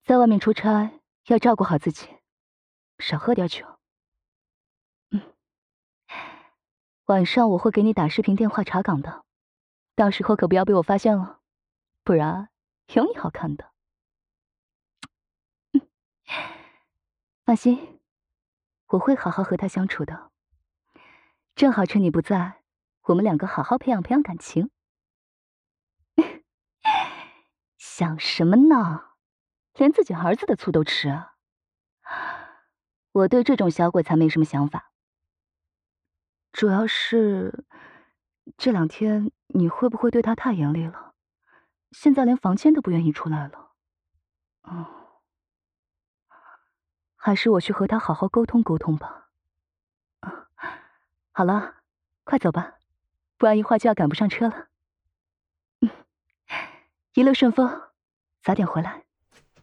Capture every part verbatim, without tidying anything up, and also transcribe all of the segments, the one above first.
在外面出差要照顾好自己，少喝点酒。嗯，晚上我会给你打视频电话查岗的，到时候可不要被我发现了，不然有你好看的。嗯，放心，我会好好和他相处的。正好趁你不在，我们两个好好培养培养感情。想什么呢？连自己儿子的醋都吃啊！我对这种小鬼才没什么想法。主要是这两天你会不会对他太严厉了？现在连房间都不愿意出来了。嗯，还是我去和他好好沟通沟通吧。啊，好了，快走吧，不然一会儿就要赶不上车了。嗯，一路顺风，早点回来。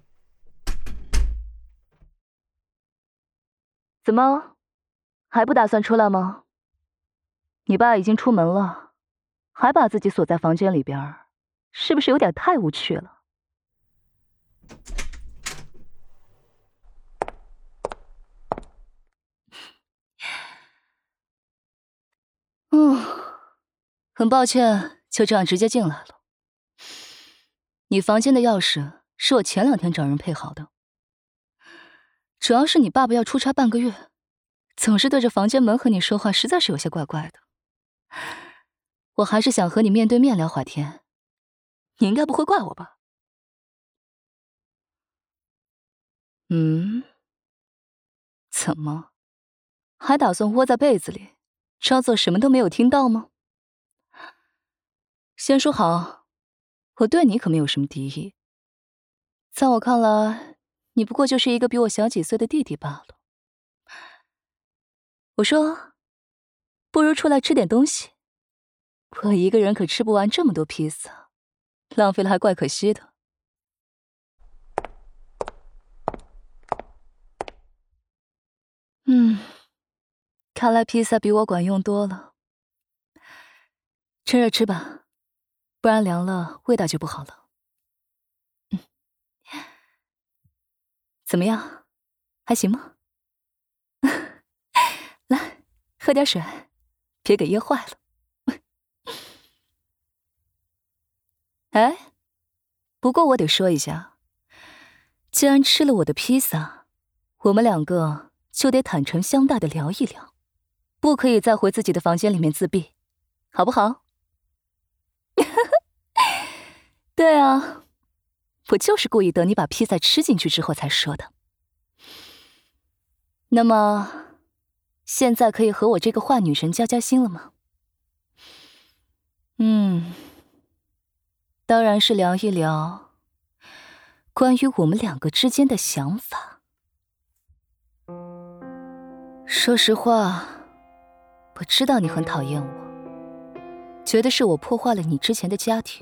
怎么，还不打算出来吗？你爸已经出门了，还把自己锁在房间里边，是不是有点太无趣了？嗯，很抱歉，就这样直接进来了。你房间的钥匙是我前两天找人配好的，主要是你爸爸要出差半个月，总是对着房间门和你说话，实在是有些怪怪的。我还是想和你面对面聊会天，你应该不会怪我吧？嗯，怎么，还打算窝在被子里，装作什么都没有听到吗？先说好，我对你可没有什么敌意。在我看来，你不过就是一个比我小几岁的弟弟罢了。我说，不如出来吃点东西。我一个人可吃不完这么多披萨，浪费了还怪可惜的。嗯，看来披萨比我管用多了。趁热吃吧，不然凉了味道就不好了。嗯，怎么样，还行吗？来，喝点水，别给噎坏了。哎，不过我得说一下，既然吃了我的披萨，我们两个就得坦诚相待的聊一聊，不可以再回自己的房间里面自闭，好不好？对啊，我就是故意等你把披萨吃进去之后才说的。那么，现在可以和我这个坏女神交交心了吗？嗯，当然是聊一聊关于我们两个之间的想法。说实话，我知道你很讨厌我，觉得是我破坏了你之前的家庭。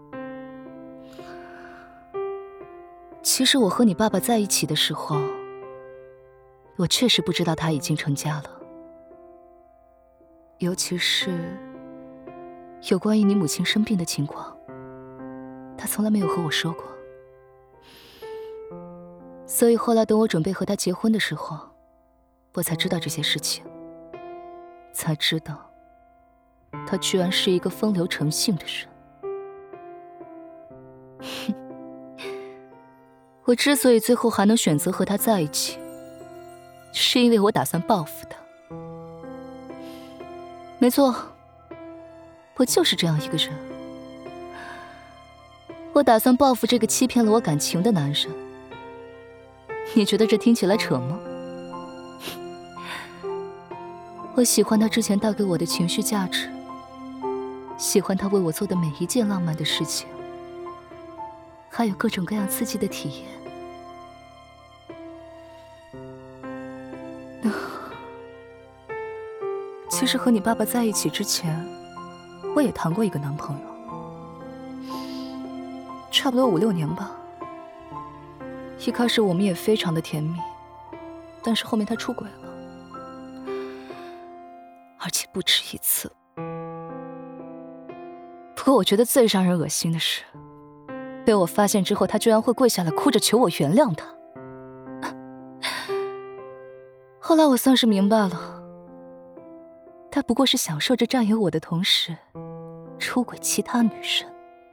其实我和你爸爸在一起的时候，我确实不知道他已经成家了，尤其是有关于你母亲生病的情况，他从来没有和我说过。所以后来等我准备和他结婚的时候，我才知道这些事情，才知道他居然是一个风流成性的人。我之所以最后还能选择和他在一起，是因为我打算报复他。没错，我就是这样一个人。我打算报复这个欺骗了我感情的男人。你觉得这听起来扯吗？我喜欢他之前带给我的情绪价值，喜欢他为我做的每一件浪漫的事情，还有各种各样刺激的体验。其实和你爸爸在一起之前，我也谈过一个男朋友，差不多五六年吧。一开始我们也非常的甜蜜，但是后面他出轨了，而且不止一次。不过我觉得最让人恶心的是， 被我发现之后，他居然会跪下来哭着求我原谅他。后来我算是明白了，他不过是享受着占有我的同时，出轨其他女生。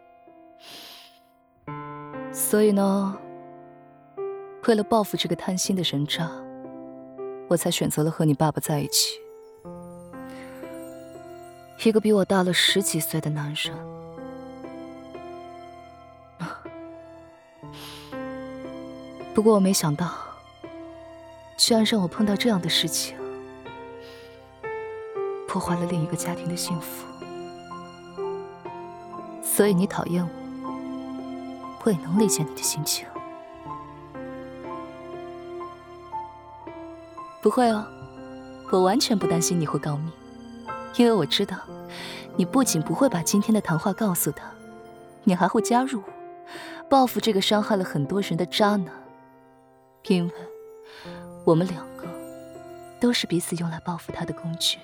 所以呢，为了报复这个贪心的人渣，我才选择了和你爸爸在一起。一个比我大了十几岁的男人。不过我没想到，居然让我碰到这样的事情，破坏了另一个家庭的幸福。所以你讨厌我，我也能理解你的心情。不会哦，我完全不担心你会告密，因为我知道，你不仅不会把今天的谈话告诉他，你还会加入我，报复这个伤害了很多人的渣男。因为我们两个都是彼此用来报复他的工具。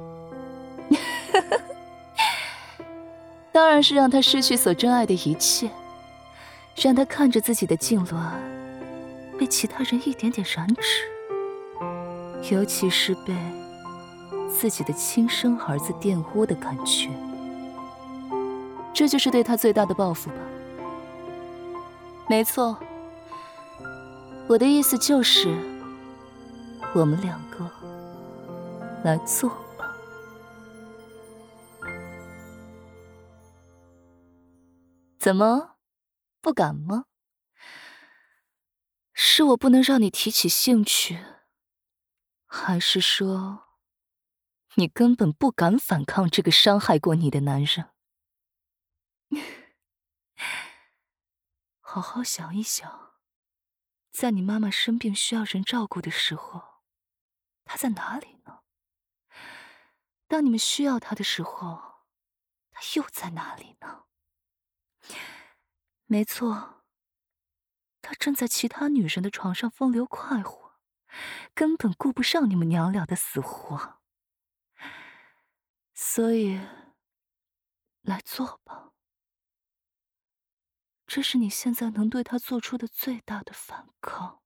当然是让他失去所珍爱的一切，让他看着自己的痉挛被其他人一点点染指，尤其是被自己的亲生儿子玷污的感觉。这就是对他最大的报复吧？没错，我的意思就是，我们两个来做吧。怎么，不敢吗？是我不能让你提起兴趣，还是说，你根本不敢反抗这个伤害过你的男人？好好想一想，在你妈妈生病需要人照顾的时候，她在哪里呢？当你们需要她的时候，她又在哪里呢？没错，她正在其他女人的床上风流快活，根本顾不上你们娘俩的死活。所以，来做吧。这是你现在能对她做出的最大的反抗。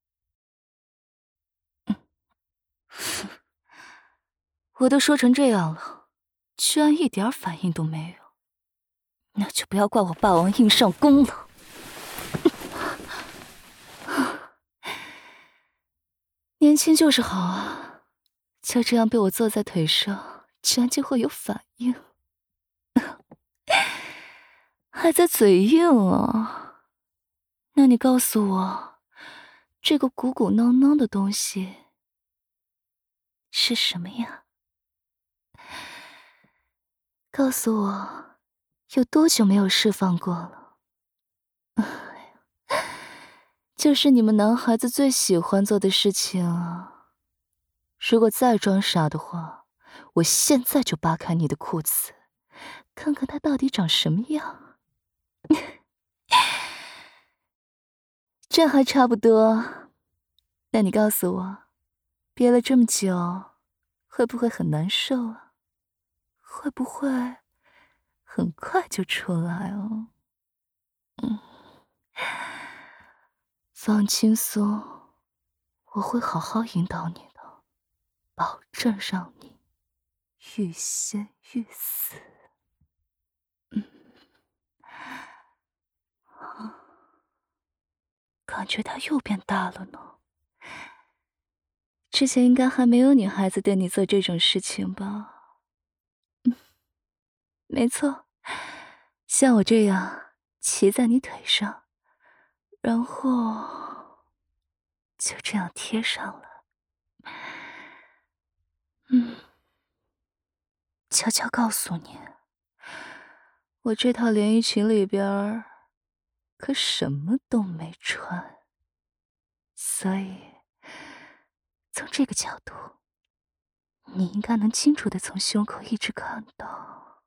我都说成这样了，居然一点反应都没有，那就不要怪我霸王硬上弓了。年轻就是好啊，就这样被我坐在腿上，居然就会有反应，还在嘴硬啊？那你告诉我，这个鼓鼓囊囊的东西是什么呀？告诉我，有多久没有释放过了？就是你们男孩子最喜欢做的事情啊！如果再装傻的话，我现在就扒开你的裤子，看看它到底长什么样。这还差不多。那你告诉我，憋了这么久，会不会很难受啊？会不会很快就出来哦？嗯，放轻松，我会好好引导你的，保证让你欲仙欲死。嗯，感觉它又变大了呢。之前应该还没有女孩子对你做这种事情吧？嗯，没错，像我这样骑在你腿上，然后就这样贴上了。嗯，悄悄告诉你，我这套连衣裙里边可什么都没穿，所以从这个角度，你应该能清楚地从胸口一直看到。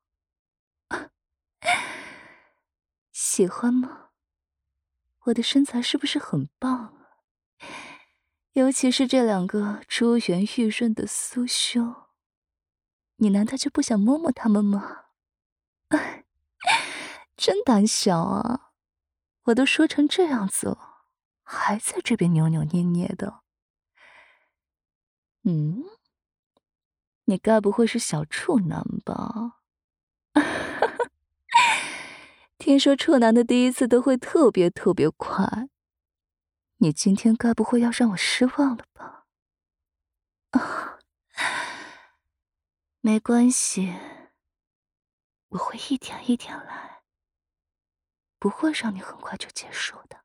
喜欢吗？我的身材是不是很棒啊？尤其是这两个珠圆玉润的酥胸，你难道就不想摸摸它们吗？真胆小啊！ 我都说成这样子了，还在这边扭扭捏捏的。嗯，你该不会是小处男吧？听说处男的第一次都会特别特别快，你今天该不会要让我失望了吧？啊，没关系，我会一点一点来，不会让你很快就结束的。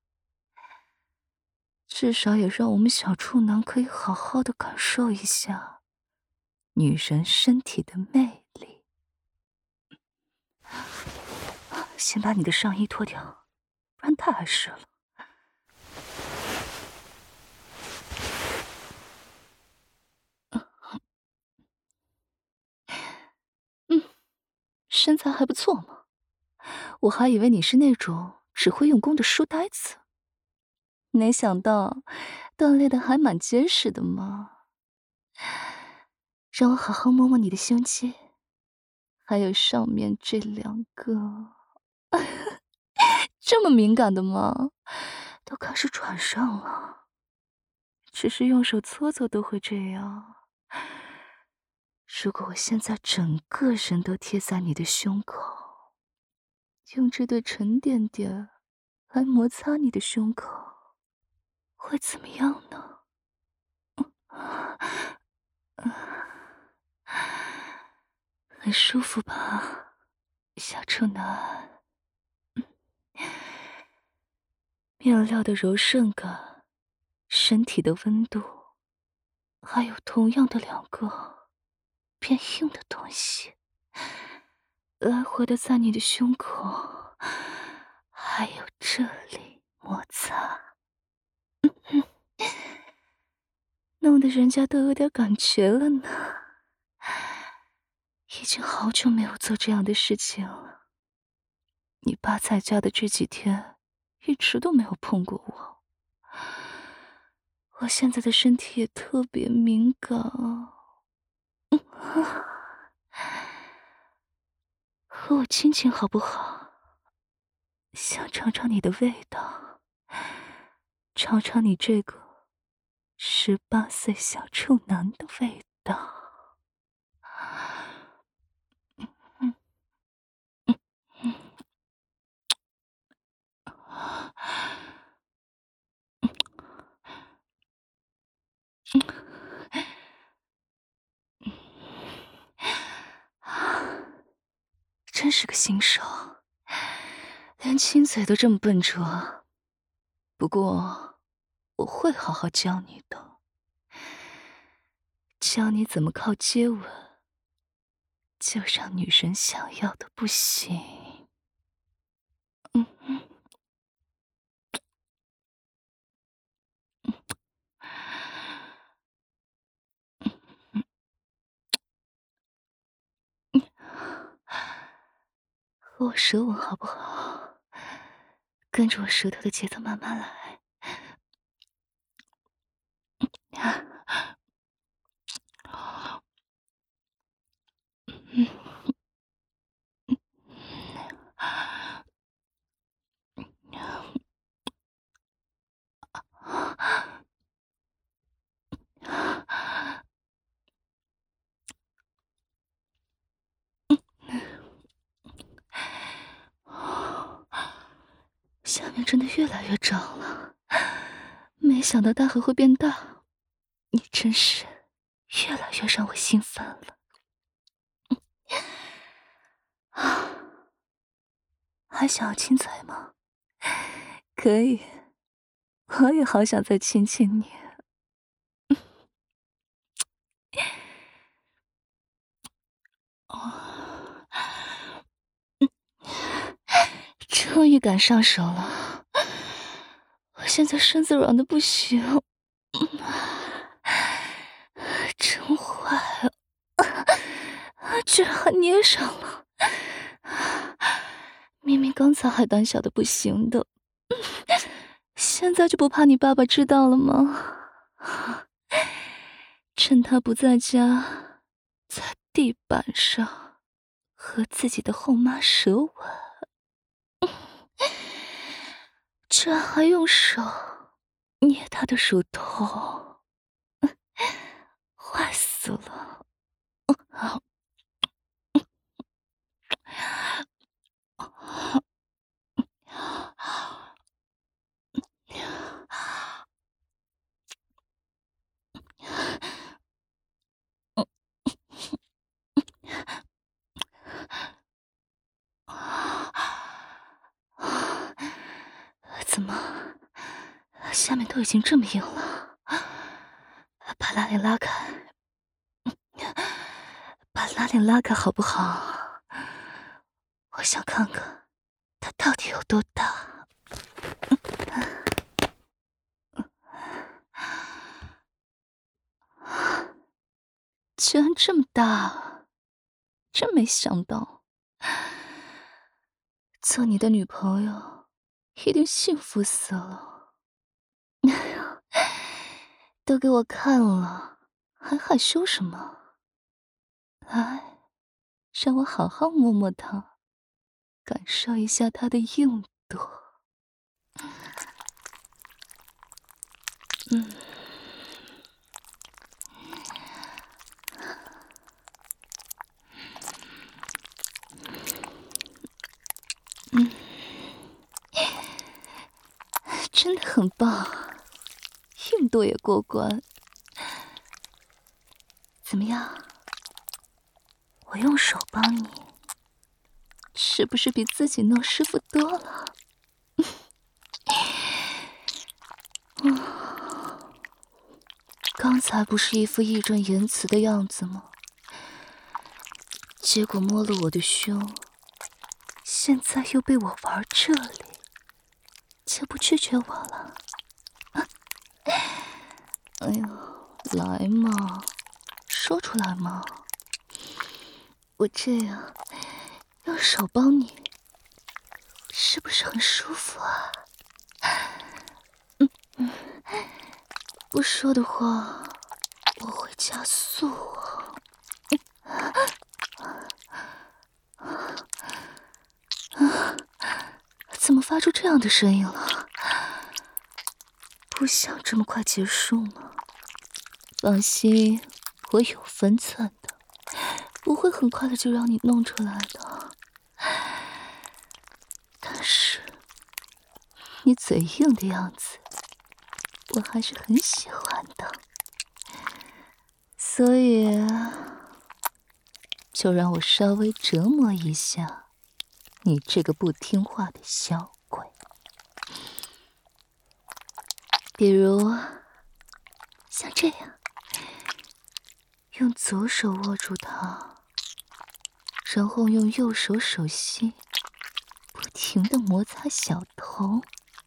至少也让我们小处男可以好好的感受一下女人身体的魅力。先把你的上衣脱掉，不然太碍事了。嗯，身材还不错嘛，我还以为你是那种只会用功的书呆子，没想到锻炼的还蛮结实的嘛。让我好好摸摸你的胸肌，还有上面这两个。这么敏感的吗？都开始转上了，只是用手搓搓都会这样。如果我现在整个人都贴在你的胸口，用这对沉甸甸来摩擦你的胸口，会怎么样呢？很舒服吧，小处男？面料的柔顺感，身体的温度，还有同样的两个偏硬的东西，来回的在你的胸口，还有这里摩擦，弄得人家都有点感觉了呢。已经好久没有做这样的事情了。你爸在家的这几天，一直都没有碰过我。我现在的身体也特别敏感啊。和我亲亲好不好？想尝尝你的味道，尝尝你这个十八岁小处男的味道。嗯嗯嗯真是个新手，连亲嘴都这么笨拙。不过，我会好好教你的，教你怎么靠接吻，就让女人想要的不行。嗯嗯嗯嗯，和我舌吻好不好？跟着我舌头的节奏慢慢来。嗯下面真的越来越胀了，没想到它还会变大，你真是越来越让我兴奋了。啊，还想要亲嘴吗？可以，我也好想再亲亲你。哦，终于敢上手了，我现在身子软的不行，真坏啊！居然还捏上了，明明刚才还胆小的不行的，现在就不怕你爸爸知道了吗？趁他不在家，在地板上和自己的后妈舌吻。 居然还用手捏他的乳头，坏死了！怎么，下面都已经这么硬了？把拉链拉开，把拉链拉开好不好？我想看看它到底有多大。居然这么大，真没想到。做你的女朋友一定幸福死了。哎呀，都给我看了，还害羞什么？来，让我好好摸摸它，感受一下它的硬度。嗯。嗯，真的很棒，硬度也过关。怎么样？我用手帮你，是不是比自己弄舒服多了？嗯，刚才不是一副义正言辞的样子吗？结果摸了我的胸，现在又被我玩这里，就不拒绝我了？哎呀，来嘛，说出来嘛！我这样用手帮你，是不是很舒服啊？嗯嗯，不说的话，我会加速哦。怎么发出这样的声音了？不想这么快结束吗？放心，我有分寸的，不会很快的就让你弄出来的。但是你嘴硬的样子，我还是很喜欢的，所以就让我稍微折磨一下你这个不听话的小鬼。比如像这样，用左手握住它，然后用右手手心不停地摩擦小头，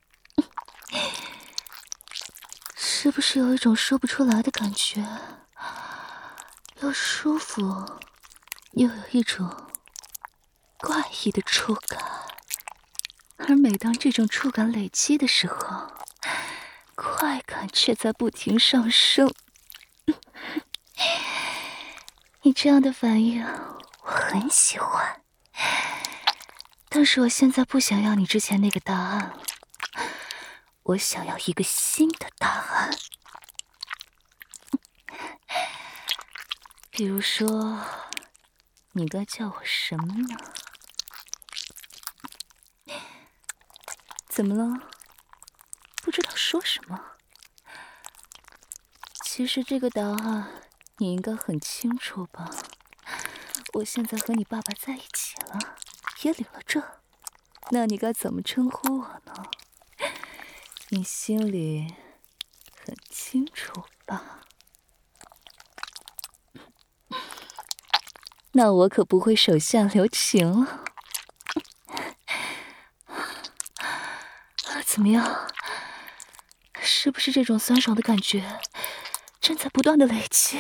是不是有一种说不出来的感觉？又舒服，又有一种怪异的触感。而每当这种触感累积的时候，快感却在不停上升。你这样的反应我很喜欢，但是我现在不想要你之前那个答案了，我想要一个新的答案。比如说，你该叫我什么呢？怎么了？不知道说什么？其实这个答案你应该很清楚吧？我现在和你爸爸在一起了，也领了证，那你该怎么称呼我呢？你心里很清楚吧？那我可不会手下留情了。怎么样？是不是这种酸爽的感觉正在不断的累积？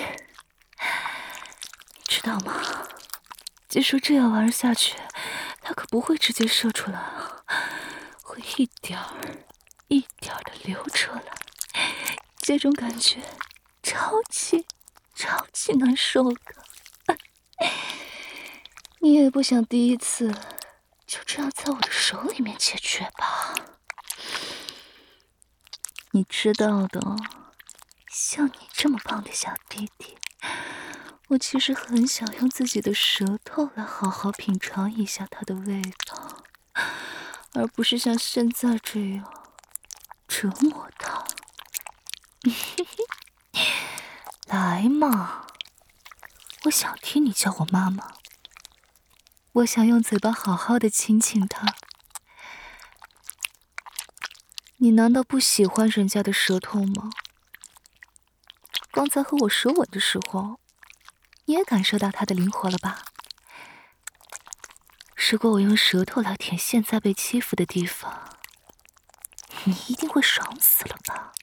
你知道吗？据说这样玩下去，它可不会直接射出来啊，会一点儿一点儿的流出来。这种感觉超级超级难受的。你也不想第一次就这样在我的手里面解决吧？ 你知道的，像你这么棒的小弟弟，我其实很想用自己的舌头来好好品尝一下它的味道，而不是像现在这样折磨他。来嘛，我想听你叫我妈妈，我想用嘴巴好好的亲亲他。你难道不喜欢人家的舌头吗？刚才和我舌吻的时候，你也感受到它的灵活了吧？如果我用舌头来舔现在被欺负的地方，你一定会爽死了吧？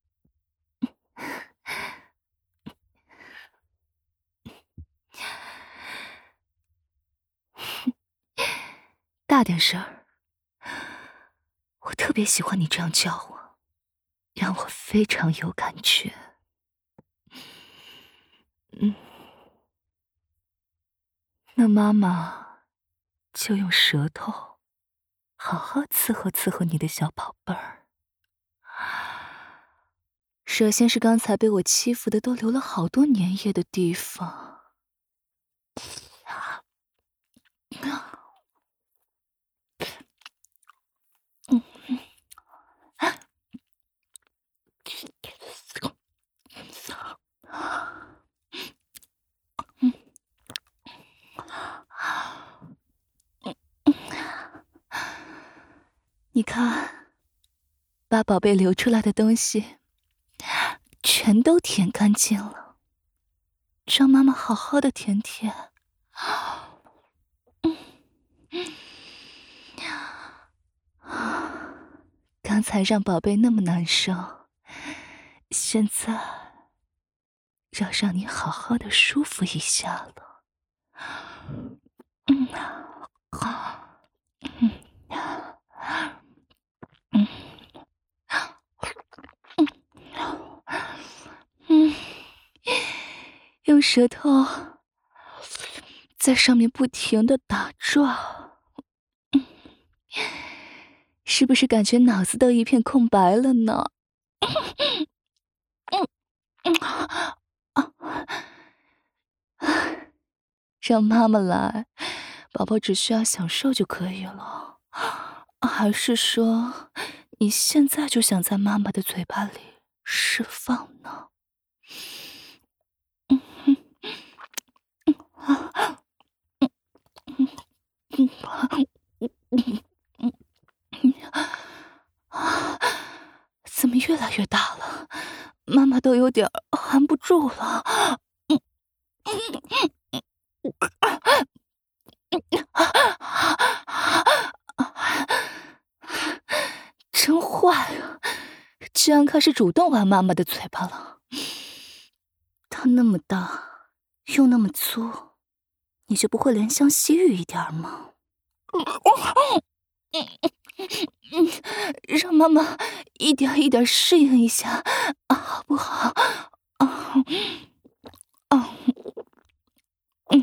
大点声儿，我特别喜欢你这样叫我，让我非常有感觉。嗯，那妈妈就用舌头好好伺候伺候你的小宝贝儿。首先是刚才被我欺负的都流了好多粘液的地方。嗯你看，把宝贝流出来的东西全都舔干净了，让妈妈好好的舔舔。刚才让宝贝那么难受，现在要让你好好的舒服一下了。嗯，好，嗯，嗯，嗯，用舌头在上面不停的打转，嗯，是不是感觉脑子都一片空白了呢？嗯嗯啊，让妈妈来，宝宝只需要享受就可以了。还是说，你现在就想在妈妈的嘴巴里释放呢？嗯哼，嗯啊，嗯嗯嗯嗯嗯嗯啊，怎么越来越大了？妈妈都有点含不住了。嗯嗯嗯真坏啊！居然开始主动玩妈妈的嘴巴了。它那么大，又那么粗，你就不会怜香惜玉一点吗？让妈妈一点一点适应一下，好不好？啊啊嗯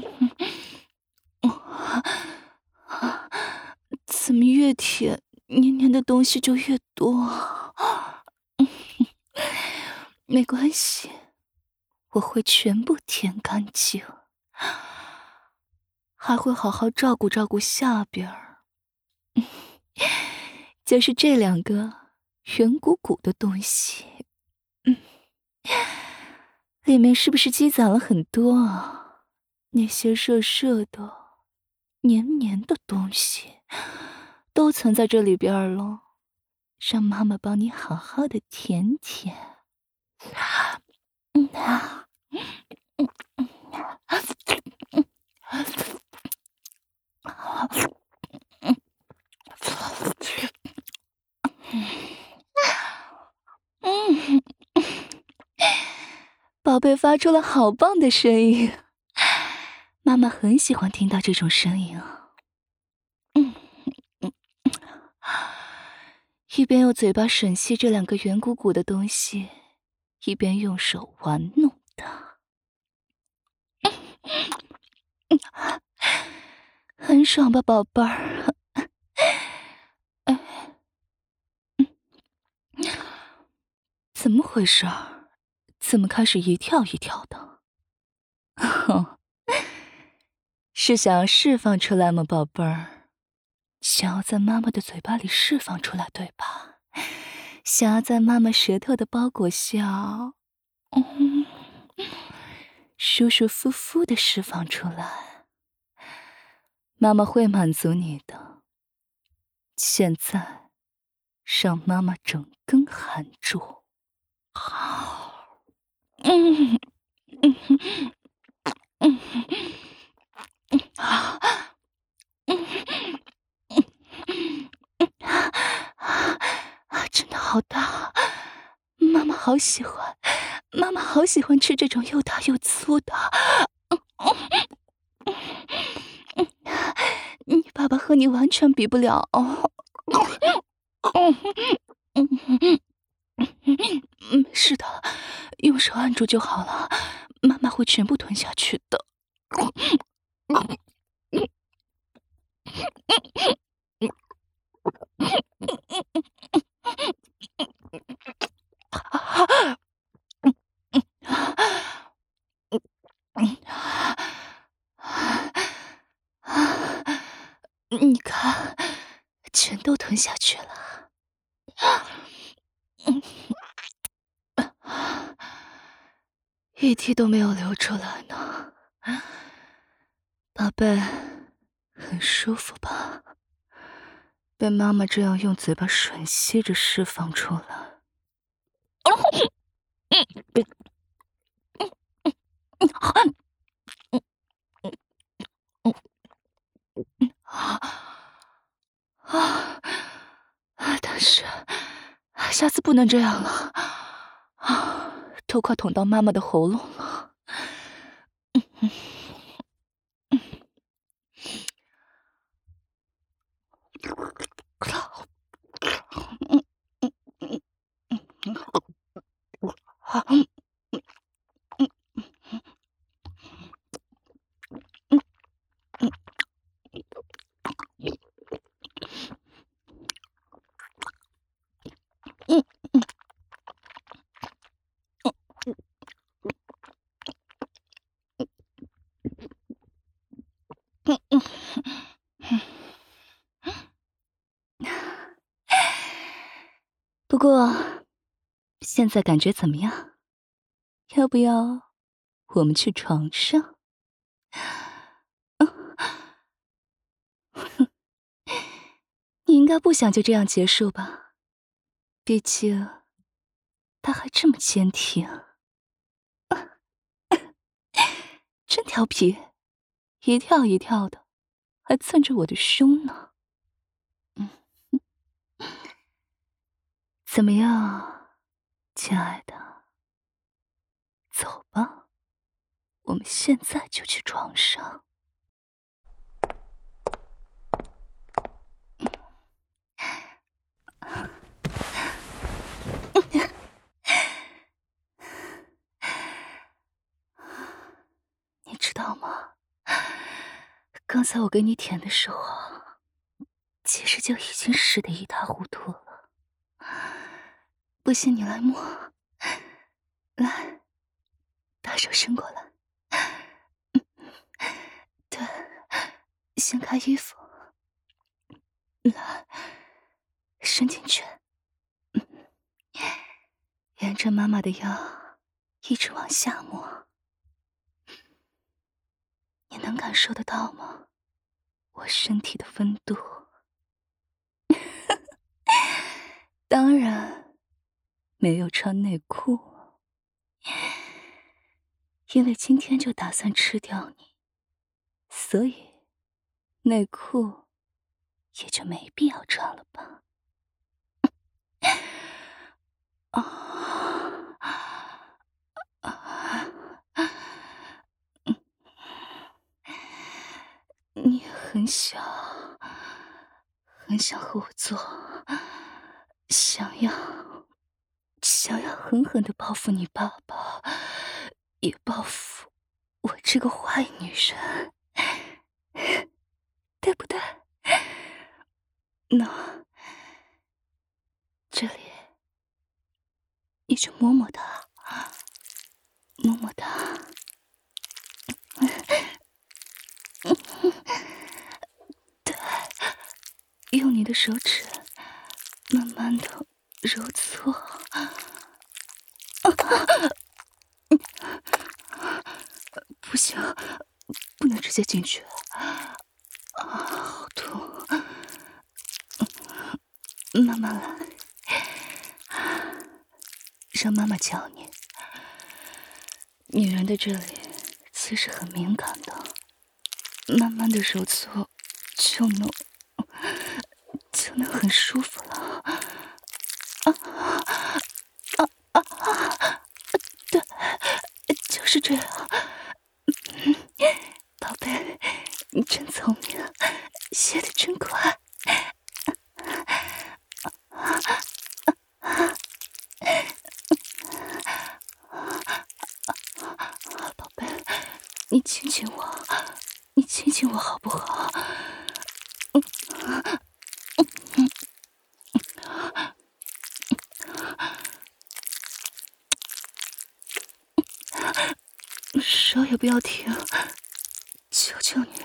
啊！怎么越舔黏黏的东西就越多？没关系，我会全部舔干净，还会好好照顾照顾下边儿。就是这两个圆鼓鼓的东西，嗯，里面是不是积攒了很多啊？那些热热的、黏黏的东西都藏在这里边了，让妈妈帮你好好的舔舔。嗯啊，嗯嗯嗯嗯嗯，宝贝发出了好棒的声音，妈妈很喜欢听到这种声音啊。嗯嗯，一边用嘴巴吮吸这两个圆鼓鼓的东西，一边用手玩弄它，很爽吧，宝贝儿？ 怎么回事？怎么开始一跳一跳的？是想要释放出来吗，宝贝儿？想要在妈妈的嘴巴里释放出来，对吧？想要在妈妈舌头的包裹下，嗯，舒舒服服的释放出来。妈妈会满足你的。现在，让妈妈整根含住。嗯嗯嗯嗯啊嗯嗯啊！真的好大，妈妈好喜欢，妈妈好喜欢吃这种又大又粗的。嗯嗯嗯，你爸爸和你完全比不了哦。嗯嗯嗯嗯，是的，用手按住就好了，妈妈会全部吞下去的。你看，全都吞下去了。一滴都没有流出来呢。宝贝，很舒服吧？被妈妈这样用嘴巴吮吸着释放出来。啊！但是下次不能这样了啊！都快捅到妈妈的喉咙了。嗯嗯嗯嗯嗯嗯好。嗯嗯嗯嗯嗯嗯嗯嗯嗯。不过，现在感觉怎么样？要不要我们去床上？你应该不想就这样结束吧？毕竟他还这么坚挺，真调皮，一跳一跳的，还蹭着我的胸呢。嗯，怎么样，亲爱的？走吧，我们现在就去床上。你知道吗？刚才我给你舔的时候，其实就已经湿得一塌糊涂了。不信你来摸，来，把手伸过来。对，掀开衣服，来，伸进去。沿着妈妈的腰一直往下摸，你能感受得到吗？我身体的温度。当然没有穿内裤，因为今天就打算吃掉你，所以内裤也就没必要穿了吧。啊啊！你很想，很想和我做，想要，想要狠狠地报复你爸爸，也报复我这个坏女人，对不对？那这里你就摸摸它，摸摸它。对，用你的手指慢慢的揉搓。不行，不能直接进去，啊，好痛！慢慢来，让妈妈教你。女人的这里其实很敏感的，慢慢的揉搓就能就能很舒服了。啊啊啊啊！对，就是这样。宝贝，你真聪明，学得真快。宝贝，你亲亲我，你亲亲我好不好？手也不要停，求求你。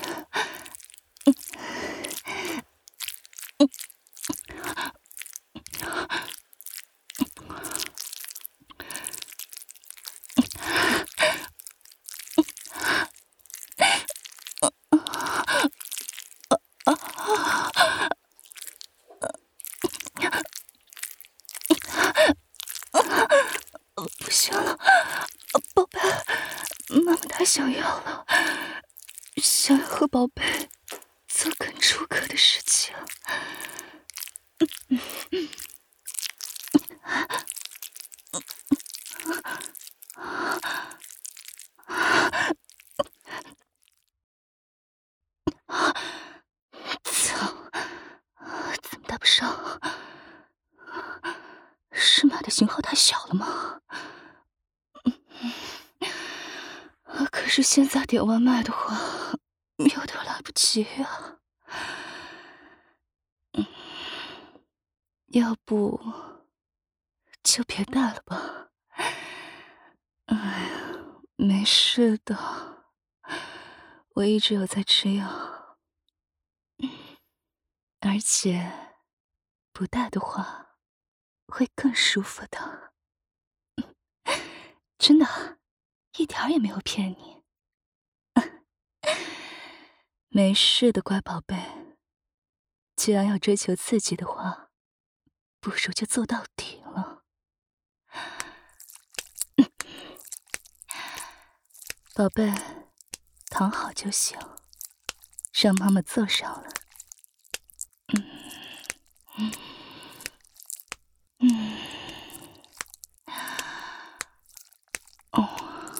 不行了，宝贝，妈妈太想要了，想要和宝贝做更出格的事情。操，怎么带不上？是买的型号太小了吗？可是现在点外卖的话，有点来不及啊。嗯，要不就别带了吧。哎呀，没事的，我一直有在吃药，而且不带的话会更舒服的。真的，一点也没有骗你。没事的，乖宝贝。既然要追求刺激的话，不如就做到底了。嗯，宝贝，躺好就行，让妈妈坐上了。嗯嗯嗯，哦。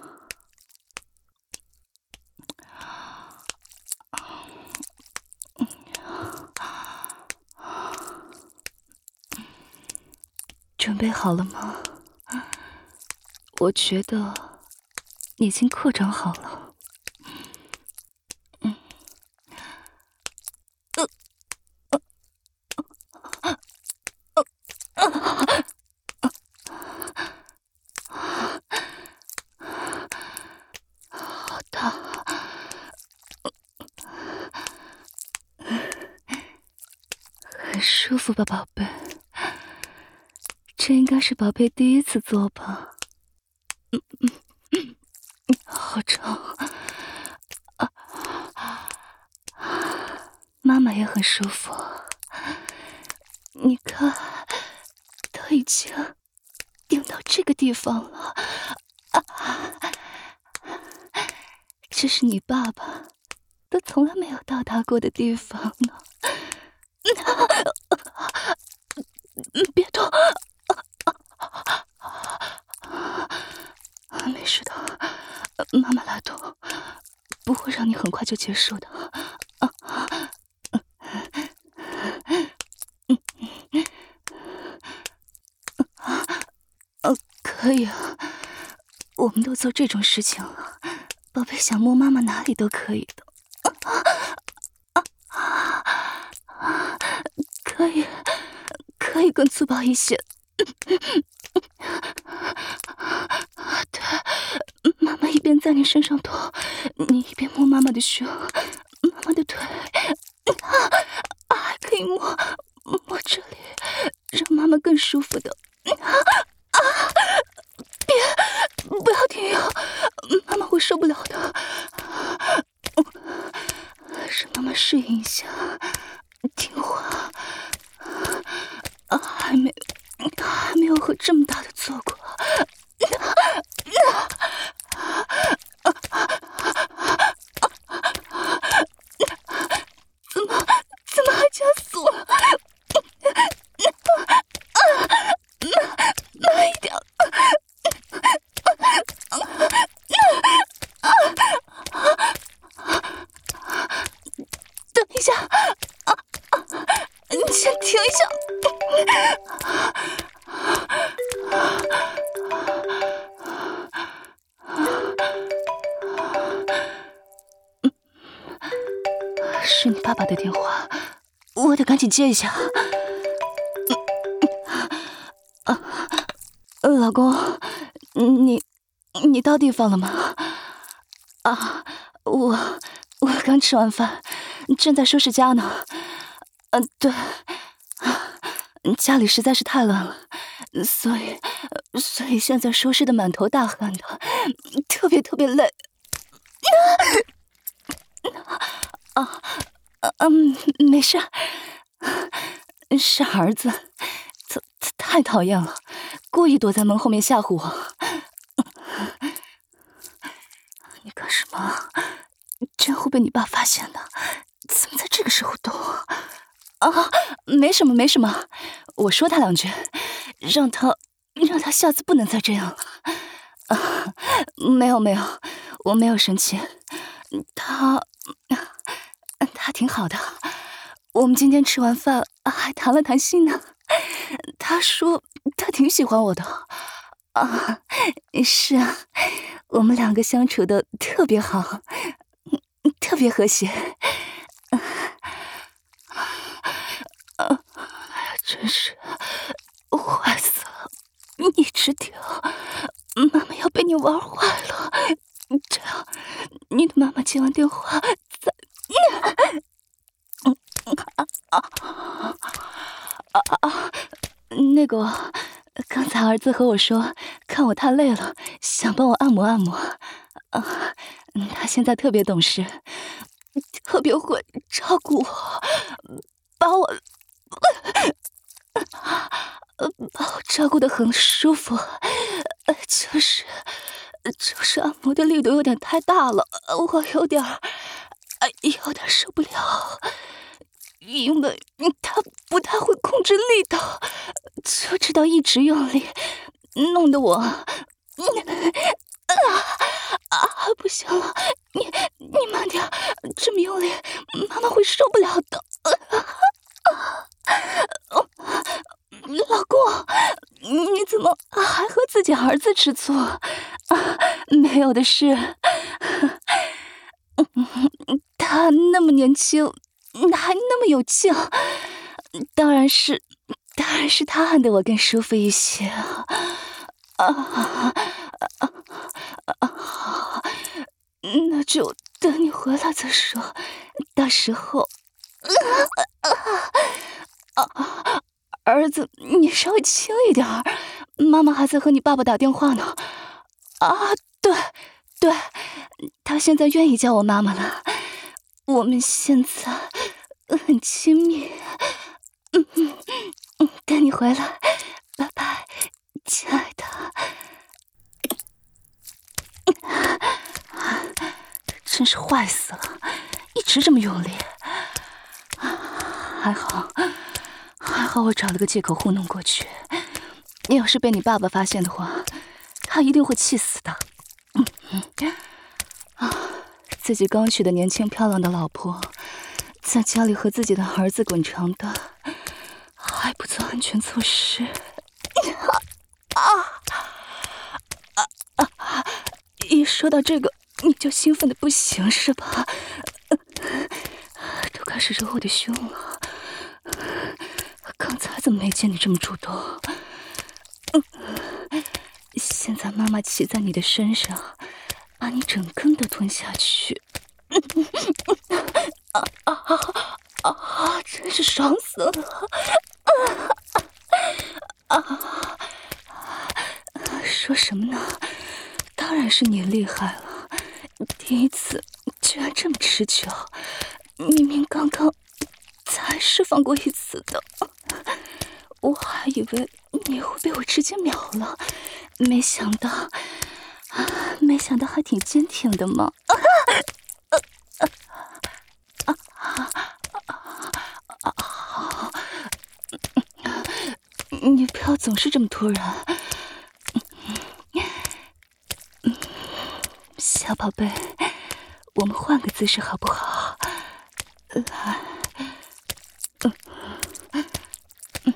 准备好了吗？我觉得已经扩张好了。嗯，呃呃呃呃好大，很舒服吧，宝贝？这应该是宝贝第一次做吧？嗯嗯嗯，好长啊！妈妈也很舒服，你看，都已经顶到这个地方了，啊！这是你爸爸都从来没有到达过的地方呢。别动！没事的，妈妈来动，不会让你很快就结束的。啊，呃，可以啊，我们都做这种事情了，宝贝想摸妈妈哪里都可以的。可以，可以更粗暴一些。 你身上躲，你一边摸妈妈的胸，妈妈的腿，啊，还可以摸摸这里，让妈妈更舒服的。啊！别，不要停药，妈妈会受不了的。让妈妈适应一下，听话。啊，还没，还没有喝这么大的做过。怎么，怎么还加速了？慢慢一点。等一下，啊啊！你先停一下。是你爸爸的电话，我得赶紧接一下。啊，老公，你你到地方了吗？啊，我我刚吃完饭，正在收拾家呢。嗯、呃，对，家里实在是太乱了，所以所以现在收拾的满头大汗的，特别特别累。啊，嗯，没事，是儿子，他他太讨厌了，故意躲在门后面吓唬我。你干什么？真会被你爸发现的，怎么在这个时候动？啊，没什么没什么，我说他两句，让他让他下次不能再这样了。啊，没有没有，我没有生气，他他挺好的，我们今天吃完饭还谈了谈心呢。他说他挺喜欢我的。啊，是啊，我们两个相处的特别好，特别和谐。啊，真是坏死了！一直听，妈妈要被你玩坏了。这样，你的妈妈接完电话再……啊啊啊啊！那个，刚才儿子和我说，看我太累了，想帮我按摩按摩。啊，他现在特别懂事，特别会照顾我，把我。把我照顾得很舒服，就是就是按摩的力度有点太大了，我有点有点受不了，因为他不太会控制力道，就知道一直用力，弄得我啊啊不行了，你你慢点，这么用力，妈妈会受不了的。老公，你怎么还和自己儿子吃醋？啊，没有的事。他那么年轻，还那么有劲，当然是，当然是他按得我更舒服一些。啊啊啊啊！那就等你回来再说，到时候。啊啊！儿子，你稍微轻一点儿，妈妈还在和你爸爸打电话呢。啊，对，对，他现在愿意叫我妈妈了，我们现在很亲密。嗯嗯嗯，等你回来，拜拜，亲爱的。真是坏死了，一直这么用力。还好。还好我找了个借口糊弄过去，要是被你爸爸发现的话，他一定会气死的。嗯嗯，啊，自己刚娶的年轻漂亮的老婆，在家里和自己的儿子滚床单，还不做安全措施。啊啊啊啊！一说到这个，你就兴奋的不行是吧？都开始揉我的胸了。刚才怎么没见你这么主动？嗯，现在妈妈骑在你的身上， 把你整根的吞下去。啊啊啊啊！真是爽死了！啊啊！说什么呢？当然是你厉害了，第一次居然这么持久，明明刚刚才释放过一次的，我还以为你会被我直接秒了，没想到，啊，没想到还挺坚挺的嘛！啊啊啊啊啊！你不要总是这么突然。小宝贝，我们换个姿势好不好？来，嗯嗯，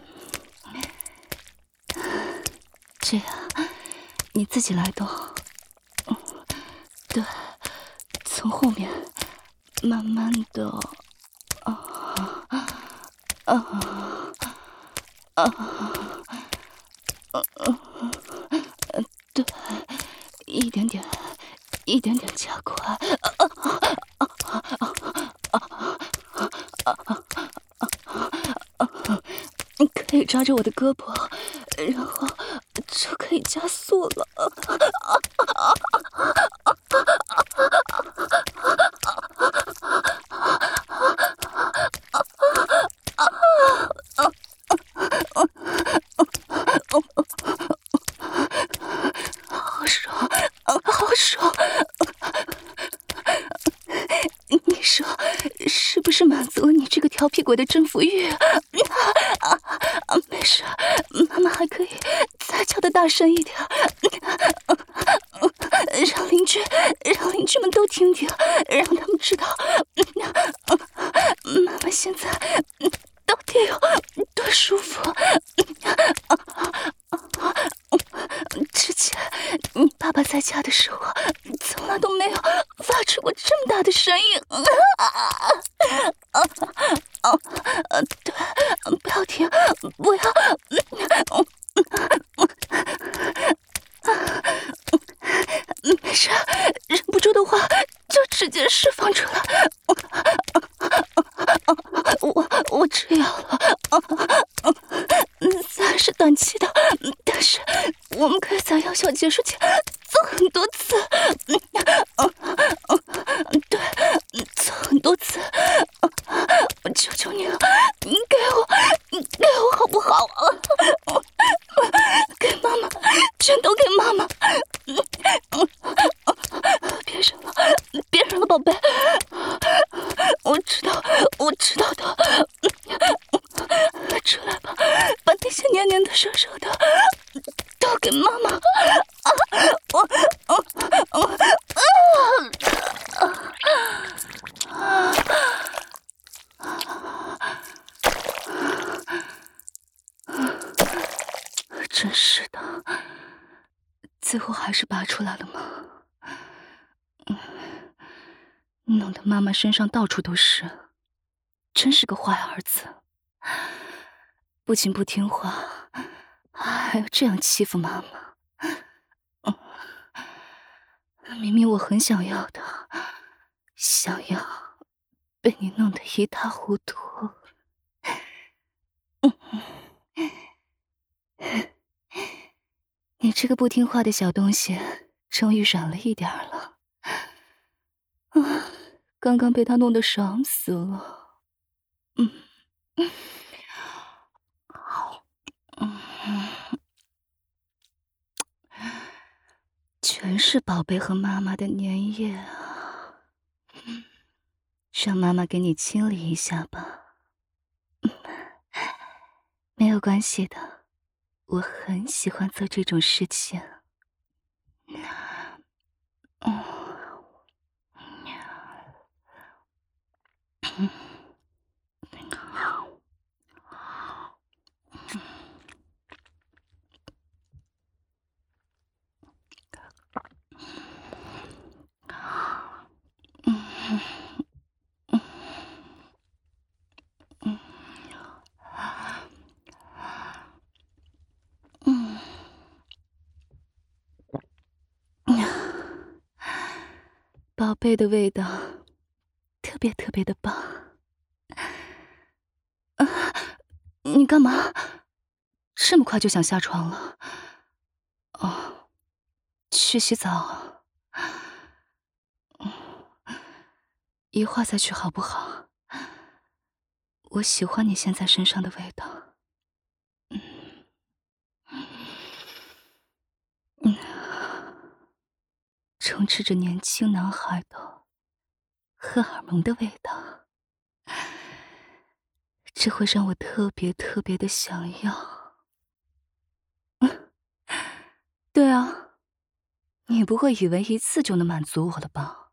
这样你自己来动。嗯，对，从后面慢慢的，啊啊啊啊！对，一点点，一点点加快。你可以抓着我的胳膊，然后就可以加速了。好爽，好爽！你说是不是满足了你这个调皮鬼的征服欲？啊啊啊！没事，妈妈还可以再叫的大声一点，让邻居让邻居们都听听，让他们知道，妈妈现在到底有多舒服。之前你爸爸在家的时候，从来都没有发出过这么大的声音。啊啊啊啊！对，不要停，不要。没事，忍不住的话就直接释放出来。我我知道了，虽然是短期的，但是我们可以在药效结束前做很多次。对，做很多次。我求求你了，你给我，你给我好不好？给妈妈，全都给妈妈。别忍了，别忍了，宝贝。我知道，我知道的。出来吧，把那些黏黏的、热热的都给妈妈。啊，我，我，我，啊！真是的，最后还是拔出来了吗？嗯，弄得妈妈身上到处都是，真是个坏儿子。不仅不听话，还要这样欺负妈妈。嗯，明明我很想要的，想要被你弄得一塌糊涂。嗯，你这个不听话的小东西，终于软了一点了。啊，刚刚被他弄得爽死了。嗯，好，嗯，全是宝贝和妈妈的粘液啊。让妈妈给你清理一下吧。没有关系的，我很喜欢做这种事情。嗯，嗯， 宝贝的味道特别特别的棒。啊，你干嘛？这么快就想下床了？哦，去洗澡啊？一会儿再去好不好？我喜欢你现在身上的味道。嗯嗯，充斥着年轻男孩的荷尔蒙的味道，这会让我特别特别的想要。嗯，对啊，你不会以为一次就能满足我了吧？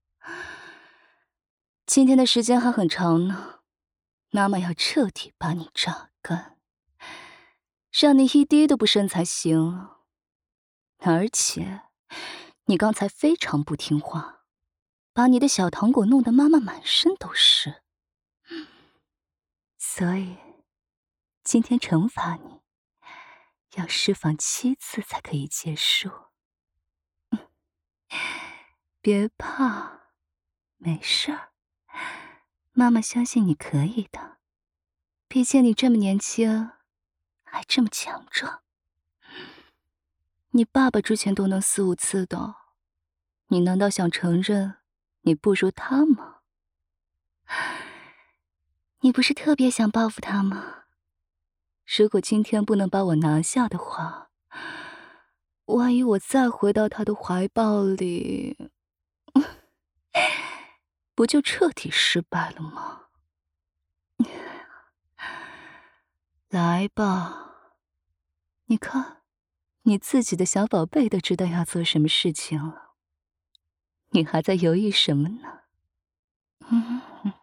今天的时间还很长呢，妈妈要彻底把你榨干，让你一滴都不剩才行。而且，你刚才非常不听话，把你的小糖果弄得妈妈满身都是。所以，今天惩罚你，要释放七次才可以结束。嗯，别怕，没事儿，妈妈相信你可以的。毕竟你这么年轻，还这么强壮。你爸爸之前都能四五次的，你难道想承认你不如他吗？你不是特别想报复他吗？如果今天不能把我拿下的话，万一我再回到他的怀抱里，不就彻底失败了吗？来吧，你看，你自己的小宝贝都知道要做什么事情了，你还在犹豫什么呢？嗯。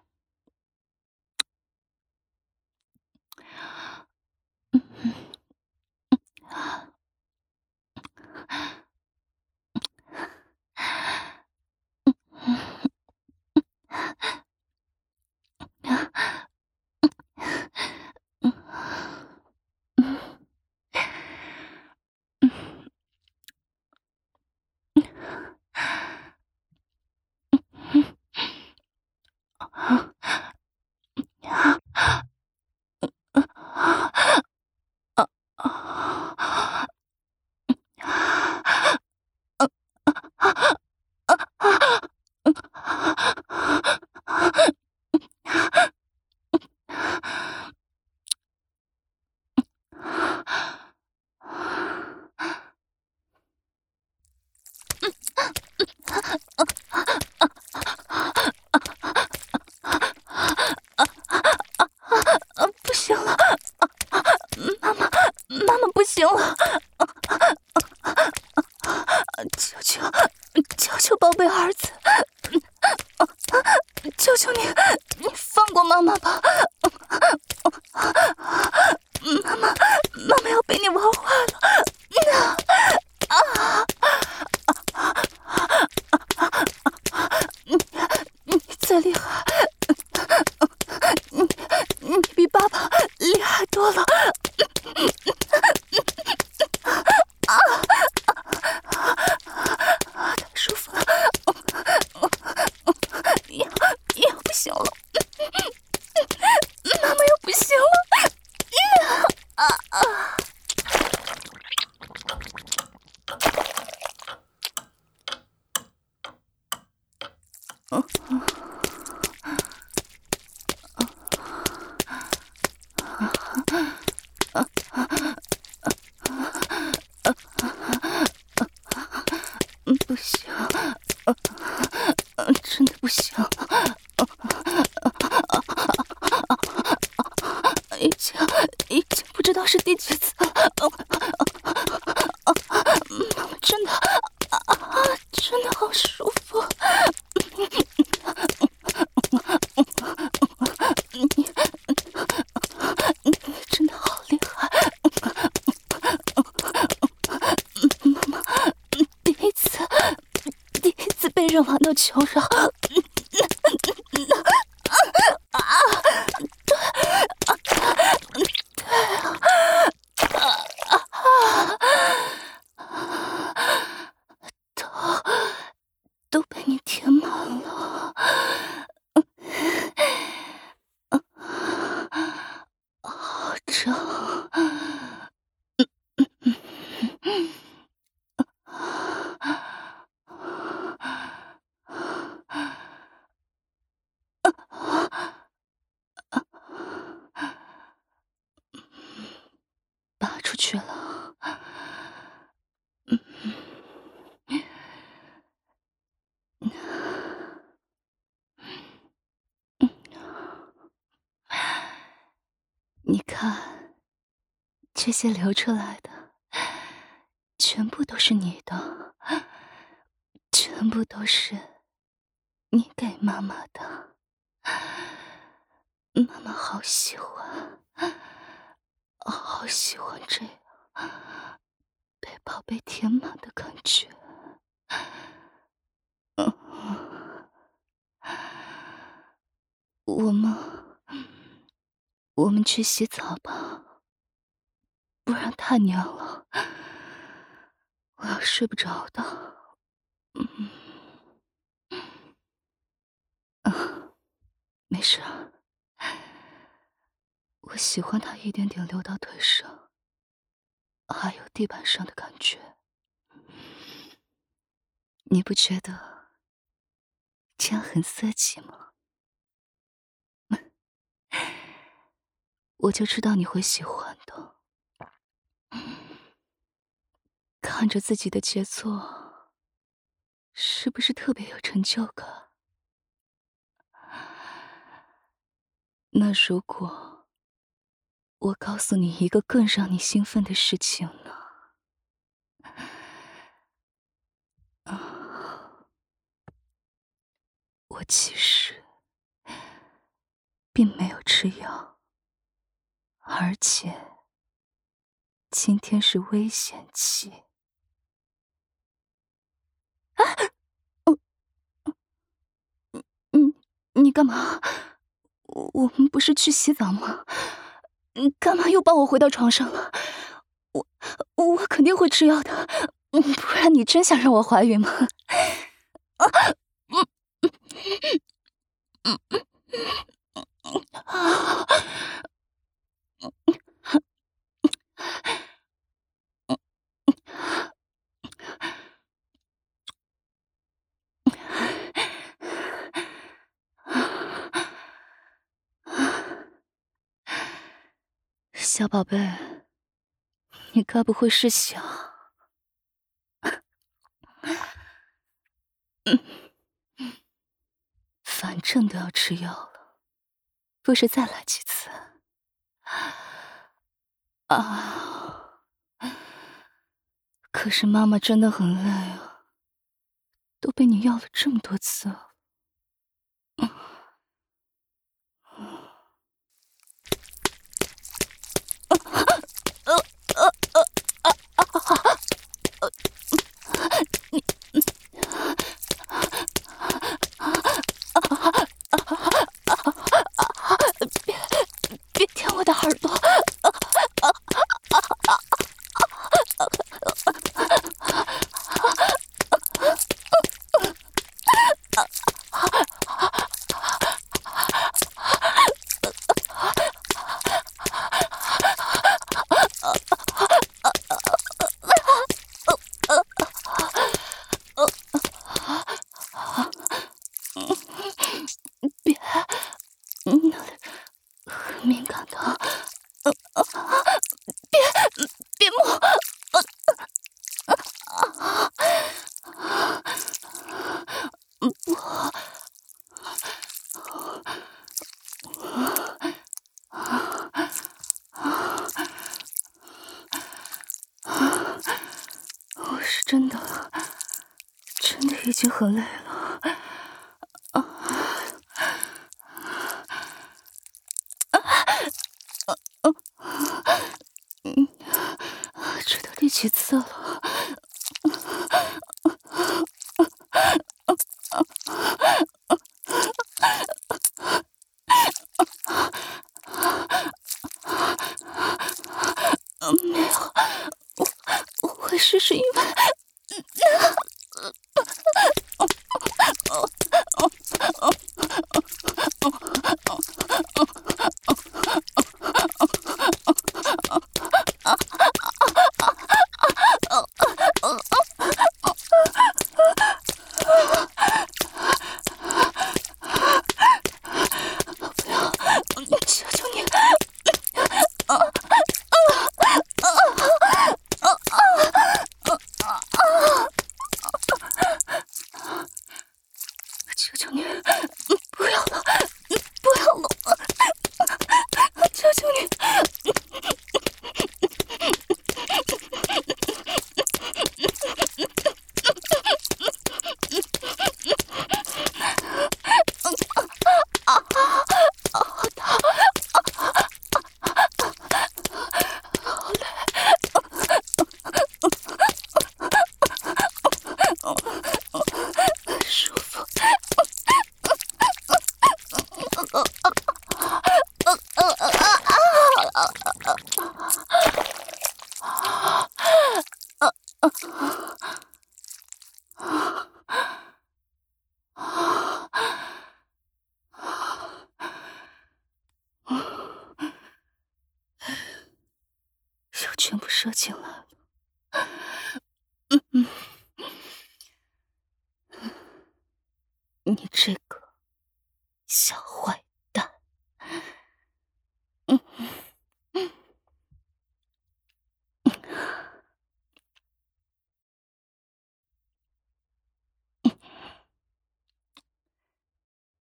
不行了，妈妈，妈妈不行了！求求，求求宝贝儿子，求求你，你放过妈妈吧！妈妈，妈妈要被你玩坏了！啊！你你最厉害，你你比爸爸厉害多了！啊！太舒服了，要要不行了，妈妈要不行了！啊啊！不行，真的不行，已经已经不知道是第几次了。妈妈真的真的好舒服。你你真的好厉害，妈妈第一次第一次被人玩到求饶。都都被你填满你看，这些流出来的，全部都是你的，全部都是你给妈妈的。妈妈好喜欢，好喜欢这样被宝贝填满的感觉。嗯，我们，我们去洗澡吧，不然太娘了，我要睡不着的。嗯，啊，没事，我喜欢它一点点流到腿上，还有地板上的感觉。你不觉得这样很色气吗？我就知道你会喜欢的。看着自己的杰作，是不是特别有成就感？那如果我告诉你一个更让你兴奋的事情呢？啊，我其实并没有吃药，而且今天是危险期。嗯，你干嘛？我我们不是去洗澡吗？你干嘛又抱我回到床上了？我我肯定会吃药的，嗯不然你真想让我怀孕吗？啊，嗯嗯嗯嗯啊，小宝贝，你该不会是想……嗯，反正都要吃药了，不是再来几次？啊！可是妈妈真的很累啊，都被你要了这么多次了。别舔我的耳朵！别，嗯，很敏感的，别别摸！不，我是真的，真的已经很累了。嗯，这都第几次了？没有，我我会试试，因为求求你！啊啊啊啊啊啊！ 全部射进来了。嗯嗯。